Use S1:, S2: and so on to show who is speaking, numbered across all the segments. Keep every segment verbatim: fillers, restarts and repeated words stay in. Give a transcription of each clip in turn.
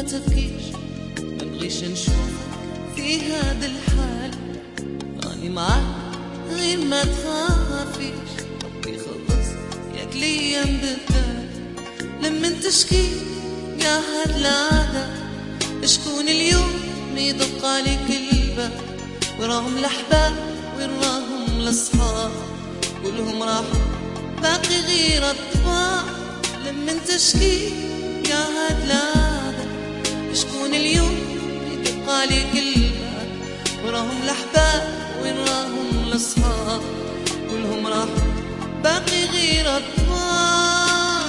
S1: تبكيش منبغيش نشوفك في هذا الحال، راني معاك غير ما تخافيش، ربي خلص ياك ليام بالذات. لما تشكي يا هاد العادة شكون اليوم يدق عليك الباب؟ وراهم الأحباب وين راهم الأصحاب؟ كلهم راحوا باقي غير الطباع. لما تشكي يا هاد العادة شكون اليوم يدق عليك الباب؟ وراهم الأحباب وين راهم الأصحاب؟ كلهم راحوا باقي غير الطباع.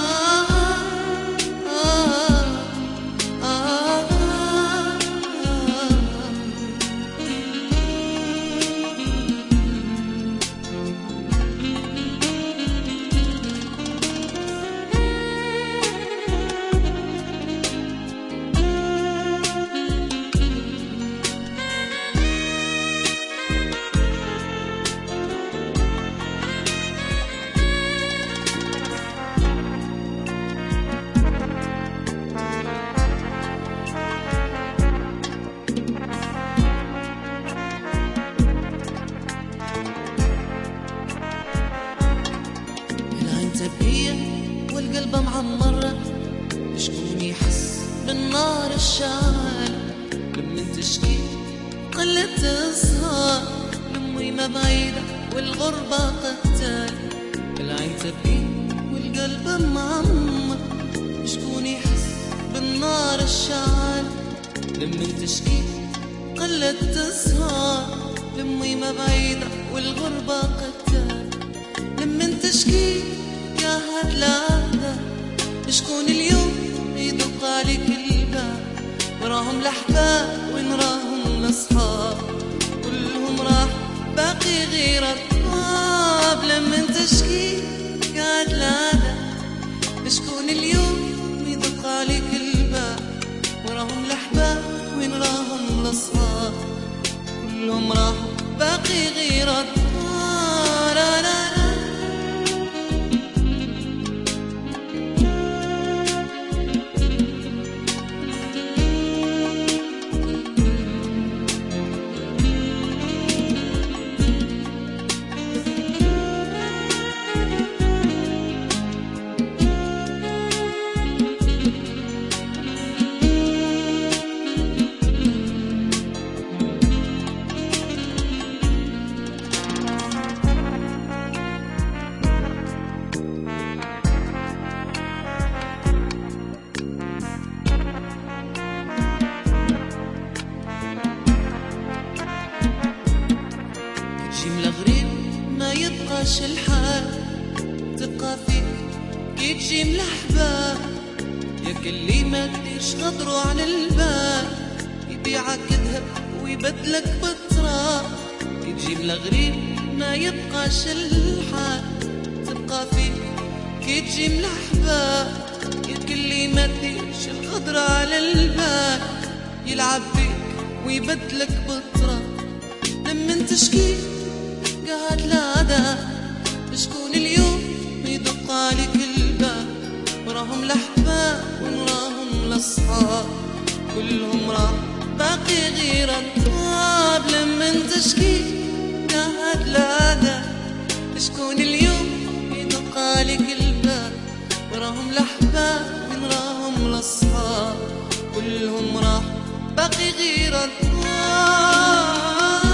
S1: تبكية والقلب معمرة، شكون يحس بالنار الشعال؟ لما تشكي قلت تسهر، لمي ما بعيدة والغربة قتال. العين تبكي والقلب معمر، شكون يحس بالنار الشعال؟ لما تشكي قلت تسهر، لمي ما بعيدة والغربة قتال. لما تشكي يا هاد العادة شكون اليوم يدق عليك الباب؟ وراهم الأحباب وين راهم الأصحاب؟ كلهم راح باقي غير الطباب. لما تشكي يا هاد العادة شكون اليوم يدق عليك الباب؟ وراهم الأحباب وين راهم الأصحاب؟ كلهم راح باقي غير الطباب. لا لا يبقاش الحال، تبقى فيك كي تجي من الأحباب. ياك اللي ما تديرش غدرو على الباب، يبيعك ذهب ويبدلك بالتراب. كي تجي من الغريب ما يبقاش الحال، تبقى فيك كي تجي من الأحباب. ياك اللي ما تديرش الغدر على الباب، يلعب بيك ويبدلك بالتراب. لما تشكي قاعد العادة شكون اليوم يدق عليك الباب؟ وراهم الأحباب وين راهم الأصحاب؟ كلهم راح باقي غير التراب. لما تشكي قاعد العادة شكون اليوم يدق عليك الباب؟ وراهم الأحباب وين راهم الأصحاب؟ كلهم راح باقي غير التراب.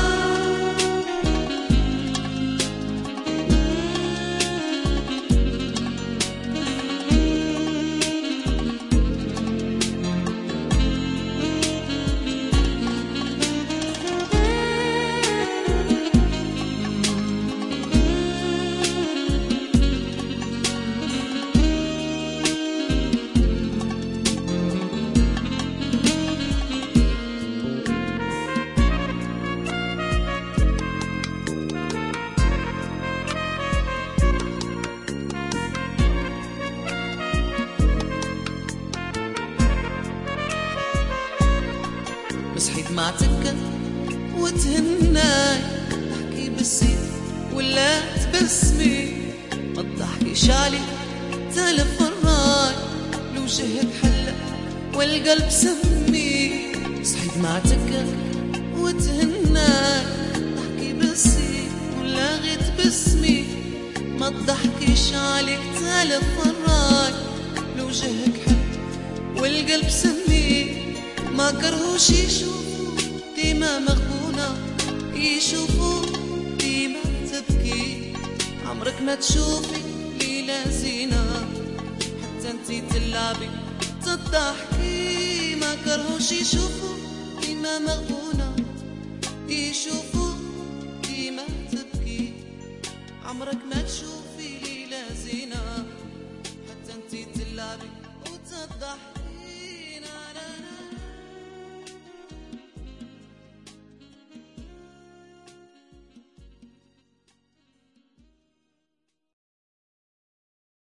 S1: صحيت مع تكة وتهناي، تحكي بالسيف ولا تبسمي، ما تضحكيش علي تلف الراي. لو جهك حلة والقلب سمي. صحيت مع تكك وتهناك، ضحكي بسي ولاغيت باسمي. ما تضحكيش عليك ثالث فراي، لو وجهك حلو والقلب سمي. ما كرهوش يشوفوا ديما مغبونة، يشوفوا ديما تبكي. عمرك ما تشوفي ليلة زينة حتى انتي تلعبي تضحكي. ما كرهوش يشوفوا ديما مغبونة، يشوفوا ديما تبكي. عمرك ما تشوفي ليلة زينة حتى انتي تلعبي وتضحكي.